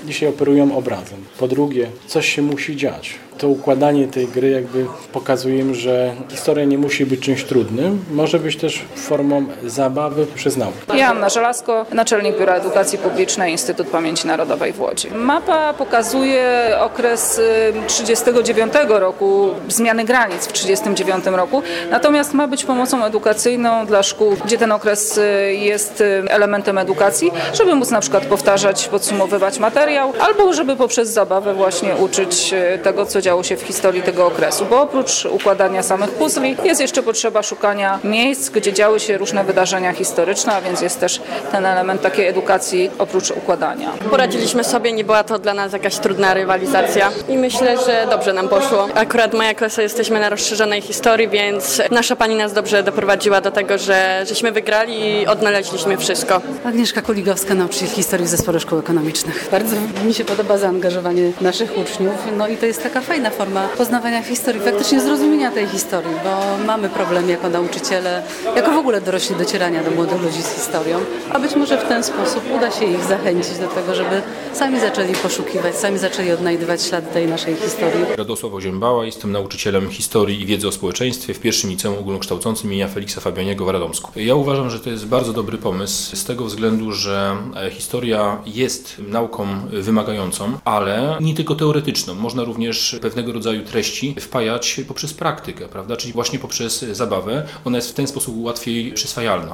dzisiaj operują obrazem. Po drugie, coś się musi dziać. To układanie tej gry jakby pokazuje, że historia nie musi być czymś trudnym, może być też formą zabawy przez naukę. Joanna Żelazko, naczelnik Biura Edukacji Publicznej, Instytut Pamięci Narodowej w Łodzi. Mapa pokazuje okres 1939 roku, zmiany granic w 1939 roku, natomiast ma być pomocą edukacyjną dla szkół, gdzie ten okres jest elementem edukacji, żeby móc na przykład powtarzać, podsumowywać materiał, albo żeby poprzez zabawę właśnie uczyć tego, co działo się w historii tego okresu, bo oprócz układania samych puzli jest jeszcze potrzeba szukania miejsc, gdzie działy się różne wydarzenia historyczne, a więc jest też ten element takiej edukacji oprócz układania. Poradziliśmy sobie, nie była to dla nas jakaś trudna rywalizacja i myślę, że dobrze nam poszło. Akurat moja klasa jesteśmy na rozszerzonej historii, więc nasza pani nas dobrze doprowadziła do tego, żeśmy wygrali i odnaleźliśmy wszystko. Agnieszka Kuligowska, nauczyciel historii w Zespole Szkół Ekonomicznych. Bardzo mi się podoba zaangażowanie naszych uczniów, no i to jest taka fajna forma poznawania historii, faktycznie zrozumienia tej historii, bo mamy problem jako nauczyciele, jako w ogóle dorośli docierania do młodych ludzi z historią, a być może w ten sposób uda się ich zachęcić do tego, żeby sami zaczęli poszukiwać, sami zaczęli odnajdywać ślady tej naszej historii. Radosław Oziębała, jestem nauczycielem historii i wiedzy o społeczeństwie w pierwszym liceum ogólnokształcącym im. Feliksa Fabianiego w Radomsku. Ja uważam, że to jest bardzo dobry pomysł z tego względu, że historia jest nauką wymagającą, ale nie tylko teoretyczną. Można również pewnego rodzaju treści wpajać poprzez praktykę, prawda? Czyli właśnie poprzez zabawę. Ona jest w ten sposób łatwiej przyswajalna.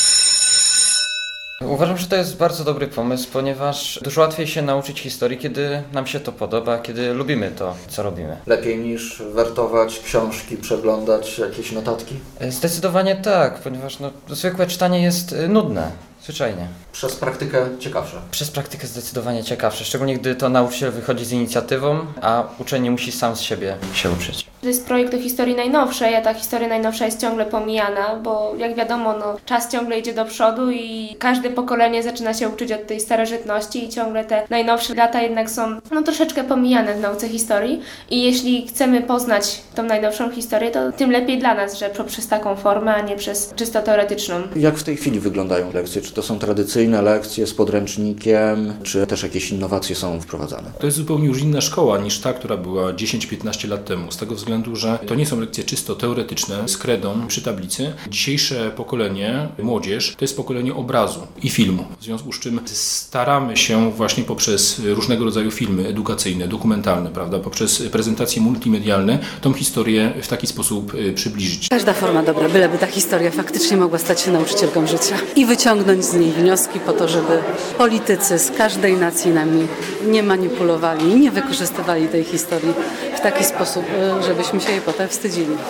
Uważam, że to jest bardzo dobry pomysł, ponieważ dużo łatwiej się nauczyć historii, kiedy nam się to podoba, kiedy lubimy to, co robimy. Lepiej niż wertować książki, przeglądać jakieś notatki? Zdecydowanie tak, ponieważ zwykłe czytanie jest nudne, zwyczajnie. Przez praktykę ciekawsze? Przez praktykę zdecydowanie ciekawsze, szczególnie gdy to nauczyciel wychodzi z inicjatywą, a uczeń nie musi sam z siebie się uczyć. To jest projekt o historii najnowszej, a ta historia najnowsza jest ciągle pomijana, bo jak wiadomo, czas ciągle idzie do przodu i każde pokolenie zaczyna się uczyć od tej starożytności i ciągle te najnowsze lata jednak są troszeczkę pomijane w nauce historii i jeśli chcemy poznać tą najnowszą historię, to tym lepiej dla nas, że poprzez taką formę, a nie przez czysto teoretyczną. Jak w tej chwili wyglądają lekcje? Czy to są tradycyjne lekcje z podręcznikiem, czy też jakieś innowacje są wprowadzane? To jest zupełnie już inna szkoła niż ta, która była 10-15 lat temu, z tego względu, że to nie są lekcje czysto teoretyczne z kredą przy tablicy. Dzisiejsze pokolenie, młodzież, to jest pokolenie obrazu i filmu. W związku z czym staramy się właśnie poprzez różnego rodzaju filmy edukacyjne, dokumentalne, prawda, poprzez prezentacje multimedialne tą historię w taki sposób przybliżyć. Każda forma dobra, byleby ta historia faktycznie mogła stać się nauczycielką życia i wyciągnąć z niej wnioski po to, żeby politycy z każdej nacji nami nie manipulowali i nie wykorzystywali tej historii w taki sposób, żebyśmy się jej potem wstydzili.